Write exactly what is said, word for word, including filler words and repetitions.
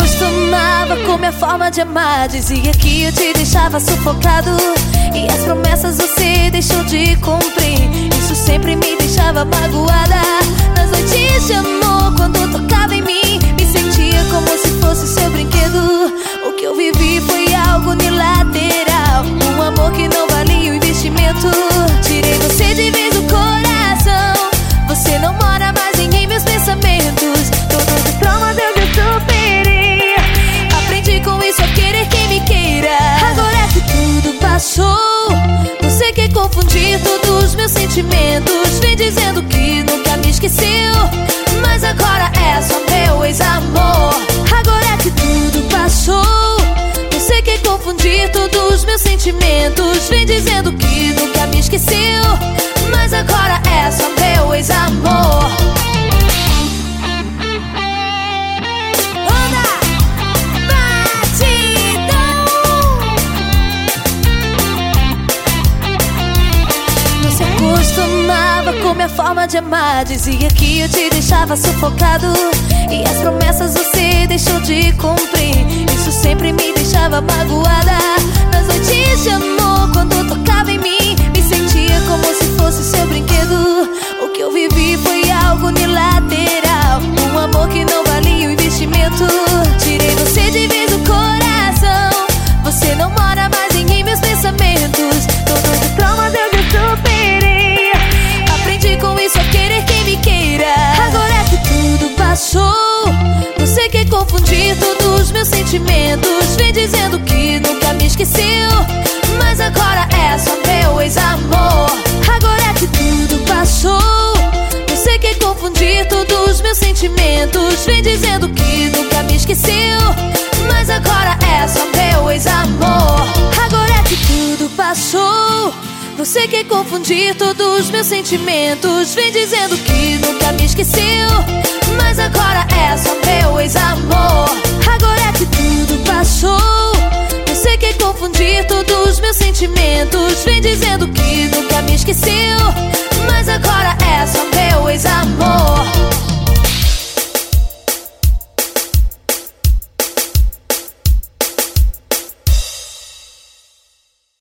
acostumava com minha forma de amar. Dizia que eu te deixava sufocado, e as promessas você deixou de cumprir. Isso sempre me deixava magoada. Nas noites de amor, quando tocava em mim, me sentia como se fosse seu brinquedo. O que eu vivi foi algo unilateral, um amor que não valia o investimento. Tirei você de vez do coração, você não mora mais em meus pensamentos. Todos os traumas eu já superei, aprendi com isso a querer quem me queira. Agora que tudo passou, você quer confundir todos os meus sentimentos. Vem dizendo que nunca me esqueceu, mas agora é só meu ex-amor. Agora que tudo passou, você quer confundir todos os meus sentimentos. Vem dizendo que nunca me esqueceu, mas agora é só meu ex-amor. Você acostumava com minha forma de amar. Dizia que eu te deixava sufocado, e as promessas você deixou de cumprir. Isso sempre me deixava magoada. Nas noites de amor, quando tocava em mim, me sentia como se fosse seu brinquedo. O que eu vivi foi algo unilateral, um amor que não valia o investimento. Tirei você de vez do coração, você não mora mais em meus pensamentos. Todos os traumas eu já superei, aprendi com isso a querer quem me queira. Agora que tudo passou, você quer confundir todos os meus sentimentos. Vem dizendo que nunca me esqueceu, mas agora é só meu ex-amor. Agora que tudo passou, você quer confundir todos os meus sentimentos. Vem dizendo que nunca me esqueceu, mas agora é só meu ex-amor. Agora que tudo passou, você quer confundir todos os meus sentimentos. Vem dizendo que nunca me esqueceu, mas agora é só meu ex-amor. Agora que tudo passou, você quer confundir todos os meus sentimentos. Vem dizendo que nunca me esqueceu,